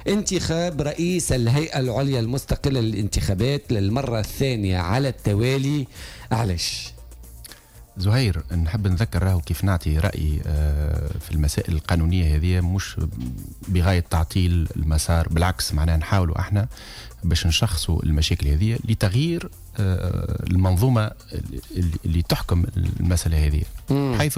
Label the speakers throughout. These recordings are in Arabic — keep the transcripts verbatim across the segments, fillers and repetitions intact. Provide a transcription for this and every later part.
Speaker 1: انتخاب رئيس الهيئة العليا المستقلة للانتخابات للمرة الثانية على التوالي، علاش؟
Speaker 2: زهير، نحب نذكر راهو كيف نعطي رأيي في المسائل القانونية هذه مش بغاية تعطيل المسار، بالعكس معناها نحاولوا احنا باش نشخصوا المشاكل هذه لتغيير المنظومة اللي تحكم المسألة هذه. حيث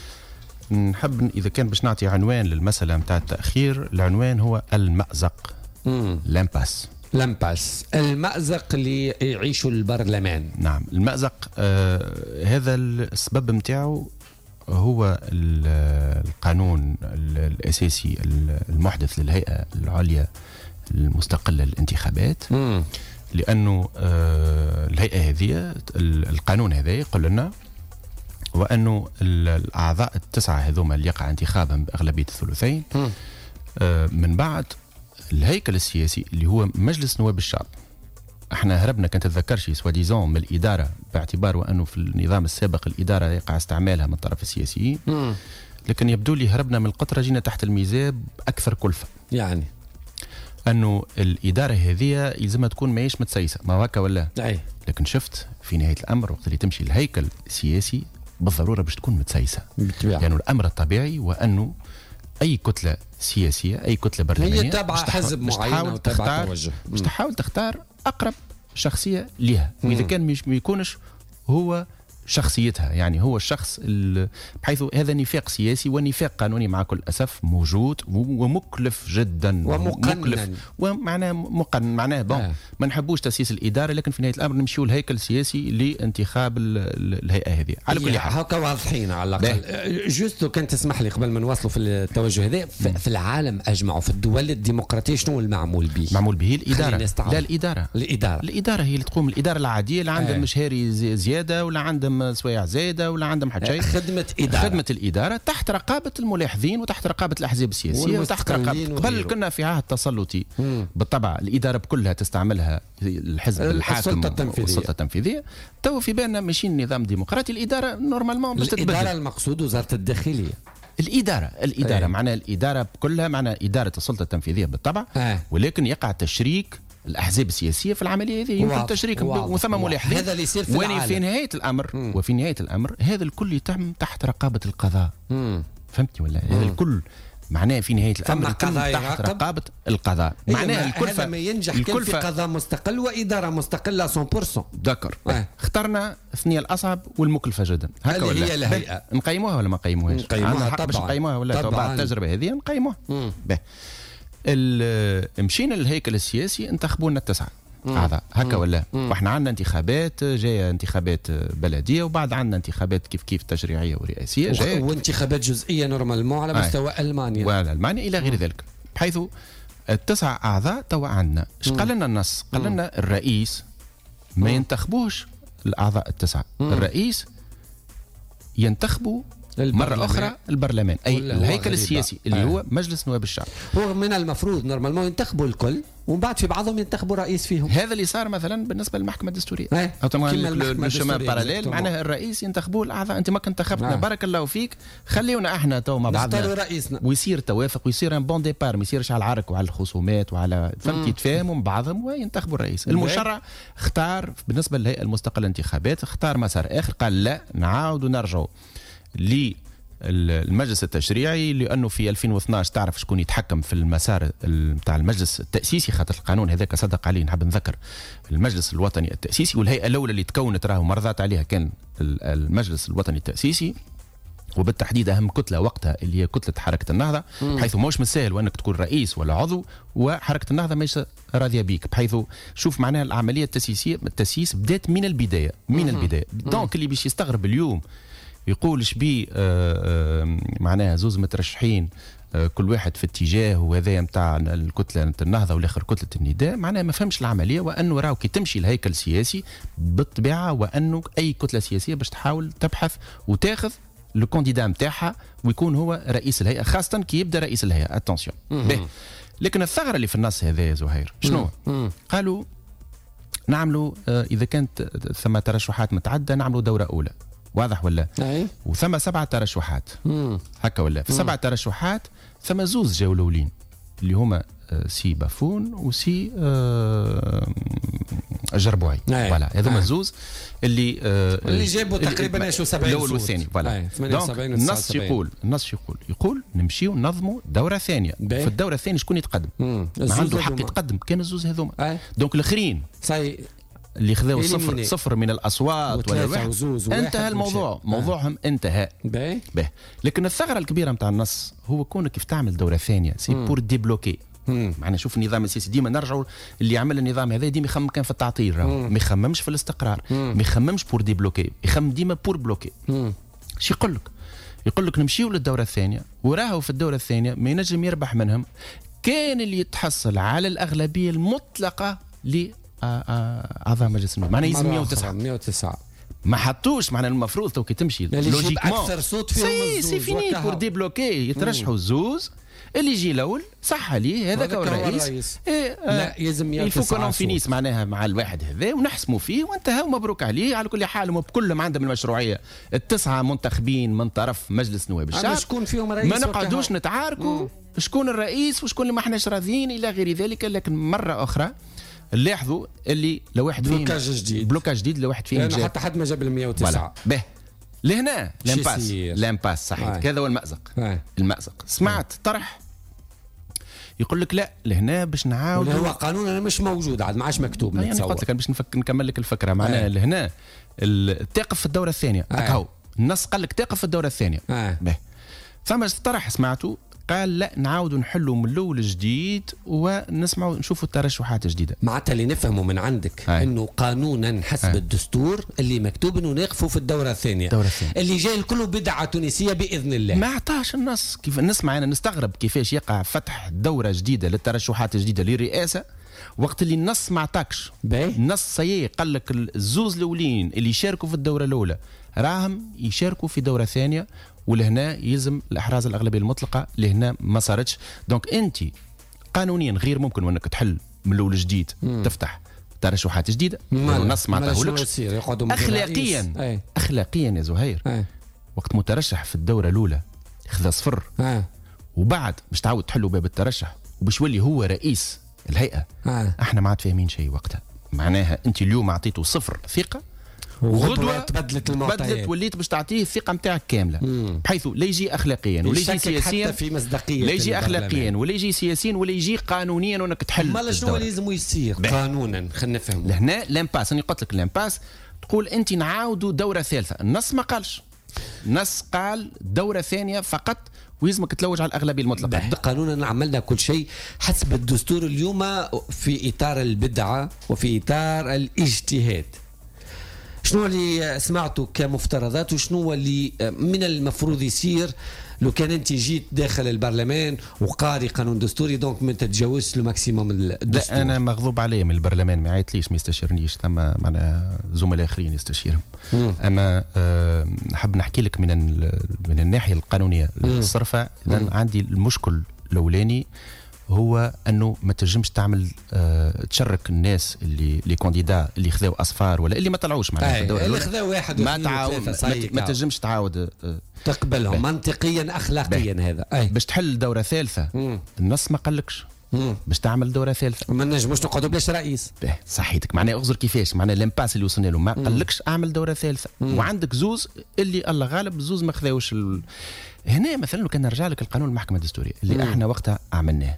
Speaker 2: نحب إذا كان باش نعطي عنوان للمسألة متاع التأخير، العنوان هو المأزق، لامباس.
Speaker 1: لامباس، المأزق اللي يعيشه البرلمان.
Speaker 2: نعم، المأزق آه هذا السبب متاعه هو القانون الأساسي المحدث للهيئة العليا المستقلة للانتخابات. مم. لأنه آه الهيئة هذه، القانون هذا يقول لنا وأنه الأعضاء التسعة هذوما اللي يقع انتخابهم بأغلبية الثلثين آه من بعد الهيكل السياسي اللي هو مجلس نواب الشعب. احنا هربنا كنت تتذكرش سواديزون من الإدارة، باعتبار وأنه في النظام السابق الإدارة يقع استعمالها من طرف السياسيين. مم. لكن يبدو لي هربنا من القطرة، جينا تحت الميزاب أكثر كلفة.
Speaker 1: يعني
Speaker 2: أنه الإدارة هذه يلزمها تكون ماهيش متسيسة، ما هكا ولا؟
Speaker 1: أي.
Speaker 2: لكن شفت في نهاية الأمر وقت اللي تمشي الهيكل السياسي بالضرورة باش تكون متسيسة،
Speaker 1: بالطبيعة.
Speaker 2: يعني الأمر الطبيعي وأنه أي كتلة سياسية، أي كتلة برلمانية
Speaker 1: هي تابعة حزب معين وتابعة توجه،
Speaker 2: باش تحاول تختار أقرب شخصية لها، وإذا كان مش ما يكونش هو شخصيتها، يعني هو الشخص بحيث هذا نفاق سياسي ونفاق قانوني مع كل أسف موجود ومكلف جدا
Speaker 1: ومقنن،
Speaker 2: ومعناه مقنن، معناه بون آه. ما نحبوش تأسيس الإدارة، لكن في نهاية الأمر نمشيو الهيكل السياسي لانتخاب الهيئة هذه على كل حال.
Speaker 1: هكا واضحين على الأقل. جوست كان تسمح لي قبل ما نواصلوا في التوجه هذا، في العالم أجمع وفي الدول الديمقراطية شنو المعمول به؟
Speaker 2: معمول به الإدارة، لا الإدارة
Speaker 1: الإدارة
Speaker 2: الإدارة هي اللي تقوم، الإدارة العادية اللي عندها آه. مشهاري زيادة ولا عندها سوايع زايدة ولا عندهم حتى شيء،
Speaker 1: خدمة إدارة،
Speaker 2: خدمة الإدارة تحت رقابة الملاحظين وتحت رقابة الأحزاب السياسية وتحت رقابة. قبل كنا في عهد تسلطي بالطبع، الإدارة بكلها تستعملها الحزب الحاكم والسلطة التنفيذية. تو في بالنا ماشيين نظام ديمقراطي، الإدارة نورمالمون باش تتبدل.
Speaker 1: الإدارة المقصود وزارة الداخلية،
Speaker 2: الإدارة الإدارة معناها الإدارة كلها معناها إدارة السلطة التنفيذية بالطبع آه. ولكن يقع تشريك الأحزاب السياسية في العملية هذه، يمكن تشريك وثم ملاحظين.
Speaker 1: هذا اللي يصير في العالم.
Speaker 2: في نهاية الأمر مم. وفي نهاية الأمر هذا الكل يتم تحت رقابة القضاء. مم. فهمتي ولا؟ هذا الكل معناه في نهاية الأمر يتم تحت رقابة القضاء. معناها الكلفة،
Speaker 1: هذا ما ينجح كل في قضاء مستقل وإدارة مستقلة مية بالمية.
Speaker 2: دكر آه. اخترنا الثنية الأصعب والمكلفة جدا، هكا ولا؟
Speaker 1: هي الهيئة
Speaker 2: نقيموها ولا ما نقيموهاش؟
Speaker 1: نقيموها طبعا،
Speaker 2: باش نقيموها ولا بعد التجربة هذه نقيموها. مشينا للهيكل السياسي، انتخبوا لنا التسعة أعضاء، هكا ولا؟ واحنا عندنا انتخابات جايه، انتخابات بلديه، وبعد عندنا انتخابات كيف كيف تشريعيه ورئاسيه جايه،
Speaker 1: وانتخابات جزئيه نورمالمون على مستوى آه. المانيا
Speaker 2: وعلى المانيا الى غير ذلك. بحيث التسع اعضاء توا عندنا ايش قال لنا النص؟ قال لنا الرئيس ما ينتخبوش الاعضاء التسعه، مم. الرئيس ينتخبوا مرة أخرى البرلمان، أي الهيكل السياسي اللي آه. هو مجلس نواب الشعب.
Speaker 1: هو من المفروض نورمالمون ينتخبوا الكل ومن بعد في بعضهم ينتخبوا رئيس فيهم.
Speaker 2: هذا اللي صار مثلا بالنسبة للمحكمة الدستورية
Speaker 1: آه.
Speaker 2: أو تمام الشمال باراليل، معناها الرئيس ينتخبوه الأعضاء. أنت ما كنت انتخبتنا آه. بارك الله فيك، خليونا احنا تو مع بعضنا
Speaker 1: رئيسنا
Speaker 2: ويصير توافق ويصير ان بون ديبار، ما يصيرش على العرك وعلى الخصومات وعلى فهمتي يتفاهموا مع بعضهم وينتخبوا الرئيس. المشرع اختار بالنسبة للهيئة المستقلة للانتخابات اختار مسار آخر، قال لا نعاود ونرجعوا لي المجلس التشريعي، لانه في ألفين واثناعش تعرف شكون يتحكم في المسار نتاع المجلس التاسيسي، خاطر القانون هذاك صدق عليه. نحب نذكر المجلس الوطني التاسيسي، والهيئه الاولى اللي تكونت راهو مرضات عليها كان المجلس الوطني التاسيسي، وبالتحديد اهم كتله وقتها اللي هي كتله حركه النهضه، بحيث موش من السهل وانك تكون رئيس ولا عضو وحركه النهضه مش راضيه بيك، بحيث شوف معناها العمليه التاسيسيه التاسيس بدات من البدايه من البدايه. دونك اللي باش يستغرب اليوم يقول شبي معناها زوز مترشحين كل واحد في اتجاه وهذا نتاع الكتله النهضه والاخر كتله النداء، معناها ما فهمش العمليه، وانه راهو كي تمشي الهيكل السياسي بالطبيعه وانه اي كتله سياسيه باش تحاول تبحث وتاخذ الكونديدا نتاعها ويكون هو رئيس الهيئه، خاصه كي يبدا رئيس الهيئه. اتونسيون. لكن الثغره اللي في النص هذا يا زهير شنو؟ قالوا نعملوا اذا كانت ثم ترشحات متعدده نعملوا دوره اولى، واضح ولا؟ أي. وثم سبعة ترشحات هكا ولا؟ في سبعة ترشحات ثم زوز جاوا الاولين، اللي هما سي بافون وسي الجربوعي. فوالا هذوما الزوز اللي آه
Speaker 1: اللي جابوا تقريبا شو سبعين
Speaker 2: الاول والثاني. فوالا النص يقول النص يقول يقول نمشيو ننظموا دوره ثانيه. في الدوره الثانيه شكون يتقدم؟ ما عنده حق يتقدم كان الزوز هذوما. دونك الاخرين اللي خذاو صفر صفر من الاصوات ولا واحد انتهى الموضوع. موضوعهم انتهى. باهي لكن الثغره الكبيره نتاع النص هو كونك كيف تعمل دوره ثانيه سي بور ديبلوكي. معنا شوف النظام السياسي ديما نرجعوا اللي عمل النظام هذا ديما يخمم كان في التعطيل، ما يخممش في الاستقرار، ما يخممش بور ديبلوكي، يخمم ديما بور بلوكي. شو يقول لك؟ يقول لك نمشيو للدوره الثانيه وراهو في الدوره الثانيه ما ينجم يربح منهم كان اللي يتحصل على الاغلبيه المطلقه ل اعضاء مجلس النواب. معناها يلزم مئة وتسعة ما حطوش. معناها المفروض تو كي تمشي
Speaker 1: لوجيكمون اكثر صوت فيهم
Speaker 2: سي سي فيني بور ديبلوكي يترشحوا الزوز اللي يجي الاول صح عليه هذاك هو الرئيس. إيه
Speaker 1: لا يلزم مئة وتسعة
Speaker 2: الفو كون فينيس معناها مع الواحد هذا ونحسموا فيه وانتهى ومبروك عليه. على كل حال وبكلهم عندهم المشروعيه التسعه منتخبين من طرف مجلس نواب الشعب.
Speaker 1: شكون فيهم رئيس؟
Speaker 2: ما نقعدوش نتعاركوا شكون الرئيس وشكون اللي ما احناش راضيين الى غير ذلك. لكن مره اخرى لاحظوا اللي لو واحد فيهم
Speaker 1: بلوكاج جديد
Speaker 2: بلوكاج جديد لو واحد فيهم
Speaker 1: جاب حتى حد ما جاب ال مئة وتسعة.
Speaker 2: به لهنا لامباس لامباس صحيح. هذا هو المأزق. آه. المأزق سمعت آه. طرح يقول لك لا لهنا باش نعاود
Speaker 1: هو قانون انا مش موجود عاد ما عادش مكتوب.
Speaker 2: يعني قلت لك باش نفك نكمل لك الفكره. معناها آه. لهنا تقف في الدوره الثانيه. آه. هاو النص قال لك تقف في الدوره الثانيه. آه. به ثم طرح سمعته قال لا نعاودوا نحلوا من الاول جديد ونسمعوا نشوفوا الترشحات الجديده.
Speaker 1: معناتها اللي نفهموا من عندك آه. انه قانونا حسب آه. الدستور اللي مكتوب انه نقفوا في الدوره الثانيه. الدوره الثانيه اللي جاي الكل بدعه تونسيه باذن الله.
Speaker 2: ما عطاش النص. كيف نسمع انا نستغرب كيفاش يقع فتح دوره جديده للترشحات الجديده للرئاسه وقت اللي النص ما عطاكش. النص سيء قال لك الزوز الاولين اللي يشاركوا في الدوره الاولى راهم يشاركوا في دوره ثانيه ولهنا يلزم الاحراز الاغلبيه المطلقه. لهنا ما صارتش. دونك انت قانونيا غير ممكن وانك تحل من الاول جديد مم. تفتح ترشحات جديده والنص ما عطاهولكش. اخلاقيا أي. اخلاقيا يا زهير أي. وقت مترشح في الدوره الاولى خذ صفر أي. وبعد باش تعاود تحلوا باب الترشح وباش يولي هو رئيس الهيئه أي. احنا ما عاد فاهمين شيء وقتها. معناها انت اليوم اعطيته صفر ثقه وغدوه
Speaker 1: تبدلت المعطيات
Speaker 2: بدلت وليت باش تعطيه الثقه نتاعك كامله. مم. بحيث لا يجي اخلاقيا ولا يجي سياسيا
Speaker 1: في مصداقيه
Speaker 2: لا يجي اخلاقيا ولا يجي سياسيا ولا يجي قانونيا وانك تحل.
Speaker 1: ما شنو اللي لازم يصير قانونا خلينا نفهموا.
Speaker 2: لهنا لامباس انا قلت لك لامباس تقول انت نعاودوا دوره ثالثه. النص ما قالش. النص قال دوره ثانيه فقط ويلزمك تلوج على الاغلبيه المطلقه.
Speaker 1: قانونا عملنا كل شيء حسب الدستور اليوم في اطار البدعه وفي اطار الاجتهاد. شنو اللي سمعته كمفترضات وشنو اللي من المفروض يصير لو كان انت جيت داخل البرلمان وقاري قانون دستوري دونك ما تتجاوزش الماكسيموم الدستور؟
Speaker 2: لا انا مغضوب علي من البرلمان ما يعيطليش ما يستشيرنيش ثم معنا زملاء اخرين يستشيرهم. اما أه نحب نحكي لك من من الناحيه القانونيه الصرفه. اذا عندي المشكل الاولاني هو انه ما تنجمش تعمل أه تشرك الناس اللي لي كونديدا اللي خذاو اصفار ولا اللي ما طلعوش معناها في الدوره
Speaker 1: اللي خذاو واحد
Speaker 2: ما تعاود ما تنجمش تعاود أه
Speaker 1: تقبلهم منطقيا اخلاقيا. هذا
Speaker 2: أي. باش تحل دوره ثالثه مم. النص ما قالكش باش تعمل دوره ثالثه
Speaker 1: ما نجموش نقعدوا بلاش رئيس.
Speaker 2: صحيتك معناها اغزر كيفاش معناها الامباس اللي وصلنا له ما قالكش اعمل دوره ثالثه. مم. وعندك زوز اللي الله غالب زوز ما خذاوش ال... هنا مثلا لو كان نرجع لك القانون المحكمه الدستوريه اللي مم. احنا وقتها عملناه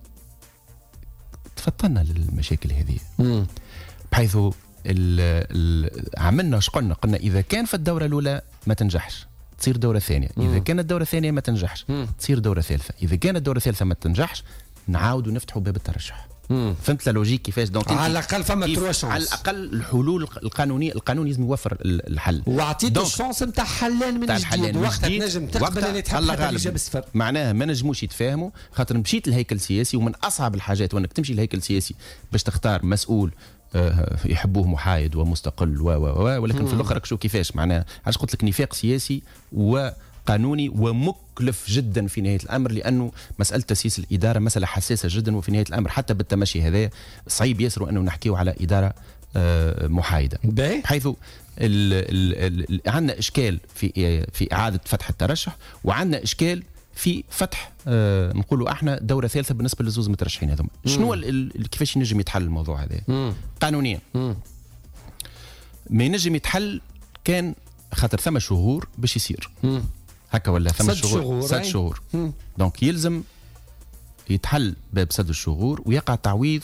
Speaker 2: تفطنا للمشاكل هذه بحيث ال ال عملنا اش قلنا قلنا اذا كان في الدوره الاولى ما تنجحش تصير دوره ثانيه. اذا مم. كانت الدوره الثانيه ما تنجحش مم. تصير دوره ثالثه. اذا كانت الدوره الثالثه ما تنجحش نعاودوا نفتحوا باب الترشح. مم. فهمت لا لوجيك كيفاش؟ دونك
Speaker 1: على الاقل فما تروا شانس.
Speaker 2: على الاقل الحلول القانونيه القانون لازم يوفر الحل.
Speaker 1: واعطيته الشانس نتاع حلان من جديد وقتها تنجم تقبل اللي تحب حتى اللي جاب الصفر.
Speaker 2: معناها ما نجموش يتفاهموا خاطر مشيت للهيكل السياسي ومن اصعب الحاجات وانك تمشي للهيكل السياسي باش تختار مسؤول يحبوه محايد ومستقل و و ولكن في الاخر شو كيفاش معناها علاش قلت لك نفاق سياسي وقانوني ومكلف جدا في نهايه الامر لانه مساله تاسيس الاداره مساله حساسه جدا وفي نهايه الامر حتى بالتمشي هذا صعيب ياسر انه نحكيو على اداره محايده بحيث عندنا اشكال في في اعاده فتح الترشح وعندنا اشكال في فتح آه نقولوا احنا دوره ثالثه بالنسبه للزوز مترشحين هذوما. شنو كيفاش ينجم يتحل الموضوع هذا قانونيا؟ مم. ما ينجم يتحل كان خاطر ثم شهور باش يصير مم. هكا ولا ثم شهور ست شهور دونك يلزم يتحل باب سد الشهور ويقع تعويض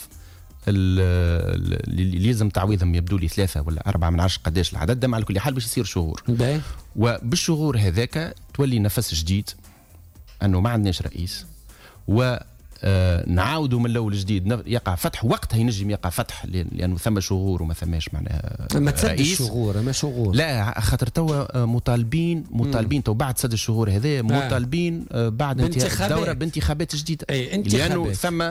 Speaker 2: اللي يلزم تعويضهم يبدو لي ثلاثة ولا أربعة من عشر قداش العدد مع كل حال باش يصير شهور
Speaker 1: باي.
Speaker 2: وبالشهور هذاك تولي نفس جديد أنه ما عندناش رئيس و آه نعاودوا من الاول جديد يقع فتح وقتها ينجم يقع فتح لانه ثم شهور وما ثماش معناها
Speaker 1: ما تسد الشهور ما شهور
Speaker 2: لا خاطر توا مطالبين مطالبين تو بعد سد الشهور هذا مطالبين آه بعد انتهاء الدوره بانتخابات جديده لانه ثم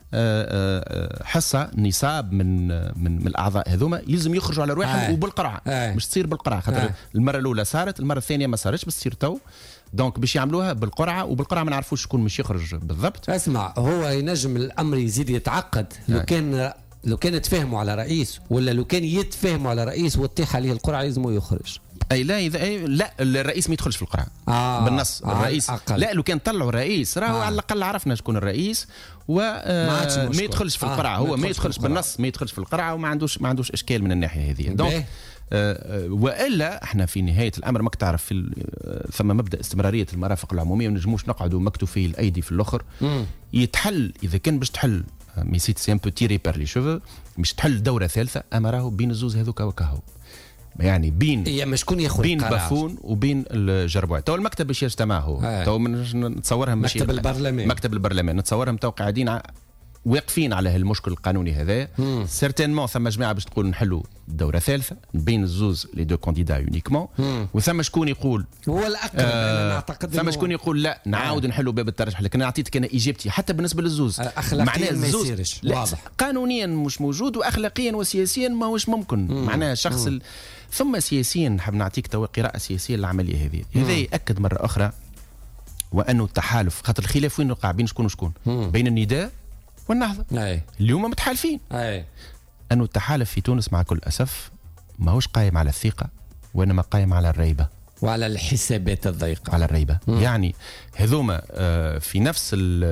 Speaker 2: حصه نصاب من من من الاعضاء هذوما يلزم يخرجوا على رواحهم وبالقرعه مش تصير بالقرعه خاطر المره الاولى صارت المره الثانيه ما صارتش بس تصير تو دونك باش يعملوها بالقرعه وبالقرعه ما نعرفوش شكون مش يخرج بالضبط.
Speaker 1: اسمع هو ينجم الامر يزيد يتعقد لو كان لو كان يتفاهموا على رئيس ولا لو كان يتفاهموا على رئيس وتطيح عليه القرعه لازم يخرج.
Speaker 2: اي لا اذا أي لا الرئيس ما يدخلش في القرعه آه بالنص آه الرئيس أقل. لا لو كان طلعوا الرئيس راهو آه. على الاقل عرفنا شكون الرئيس وما ما يدخلش في القرعه آه. هو ما يدخلش بالنص ما يدخلش في القرعه وما عندوش ما عندوش اشكال من الناحيه هذه دونك آه والا احنا في نهايه الامر ماك تعرف في ثم مبدا استمراريه المرافق العموميه ما نجموش نقعدوا مكتوفي الايدي في الاخر يتحل اذا كان باش تحل مي سيت سي ان بو تيري بار لي شوفو باش تحل دوره ثالثه اما راهو بين الزوز هذوك وكهو يعني بين
Speaker 1: هي مش شكون ياخذ
Speaker 2: بين بافون وبين الجربوع تو المكتب باش يجتمع هو تو نتصورها ماشي
Speaker 1: مكتب البرلمان
Speaker 2: مكتب البرلمان نتصورهم تو قاعدين واقفين على هالمشكل القانوني هذا سيرتينمون ثم جماعه باش تقول نحلوا دوره ثالثه بين الزوز لي دو كانديدا يونيكمون وثم شكون يقول
Speaker 1: هو الاقرب آه انا نعتقد
Speaker 2: ثم شكون يقول لا نعاود آه. نحلوا باب الترشح لكن اعطيتك انا اجابتي حتى بالنسبه للزوز
Speaker 1: معناها الزوز واضح
Speaker 2: قانونيا مش موجود واخلاقيا وسياسيا ما هوش ممكن معناها شخص ال... ثم سياسيا نحب نعطيك تو قراءه سياسيه للعمليه هذه هذا ياكد مره اخرى وانه التحالف خاطر الخلاف وين وقع بين شكون وشكون بين النداء والنهضه
Speaker 1: أي.
Speaker 2: اليوم متحالفين
Speaker 1: أي.
Speaker 2: انه التحالف في تونس مع كل اسف ماهوش قائم على الثقه وانما قائم على الريبه
Speaker 1: وعلى الحسابات الضيقه
Speaker 2: على الريبه مم. يعني هذوما في نفس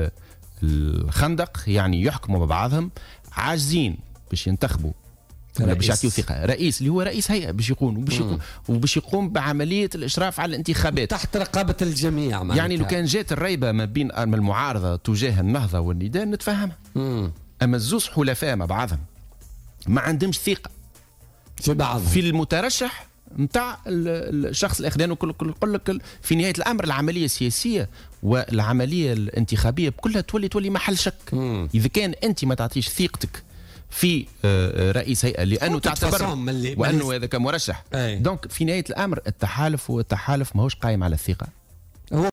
Speaker 2: الخندق يعني يحكموا ببعضهم عاجزين باش ينتخبوا ولا باش يعطيو ثقه رئيس اللي هو رئيس هيئه باش يقوم وباش يقوم وباش يقوم بعمليه الاشراف على الانتخابات
Speaker 1: تحت رقابه الجميع معناتها.
Speaker 2: يعني لو كان جات الريبه ما بين المعارضه تجاه النهضه والنداء نتفهمها اما الزوز حلفاء مع بعضهم ما عندهمش ثقه
Speaker 1: في بعض
Speaker 2: في المترشح نتاع الشخص الاخراني وكل يقول لك في نهايه الامر العمليه السياسيه والعمليه الانتخابيه كلها تولي تولي محل شك مم. اذا كان انت ما تعطيش ثقتك في رئيس هيئه لانه تعتبر وانه هذا كمرشح دونك في نهايه الامر التحالف هو التحالف ماهوش قائم على الثقه